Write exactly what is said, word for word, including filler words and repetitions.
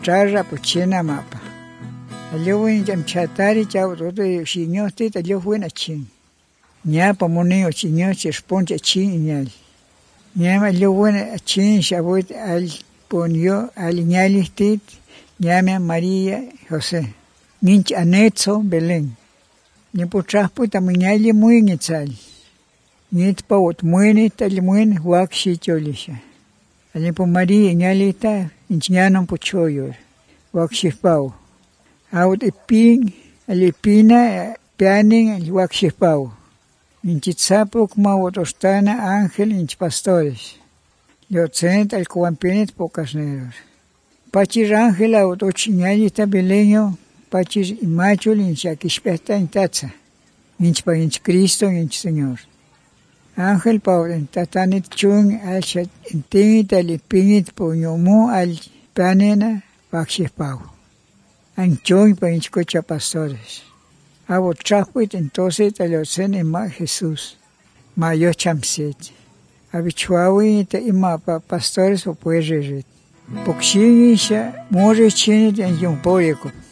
Trarra puchena mapa. Alewin jam chatari chau roto xinyosti talewin achin. Nya pamoneo chinyo chirponcha chin iñal. Nya alewin achin shabuit al ponyo al iñalistit. Nya María José. Ninch anetzo Belén. Ni putraspu tamiñali muy nitzal. Nit pawot muini talmuin wakshi cholisha. Alipo María iñalita inchñanon puchoyor. Wakshi pau. Aut ipin alipina pianin wakshi pau. Inchitsapuk mawotostana ángel inch pastores. Yotzent al cuampinit pocasneros. Pachir ángel aut ochiñalita Belenyo. Pachir imachul inch akishpesta intatza. Inch pa inch Cristo inch Señor. Ángel pau en tatanit chung al shat intingit al ipinit puñomu al panena wakshi pau. Anchón pa inch cocha pastores. Abo trapuit entonces talocen ima Jesús. Mayo chamset. Abichuawi te ima pa pastores o puerret. Pokshini sha more chinit en yung poreko.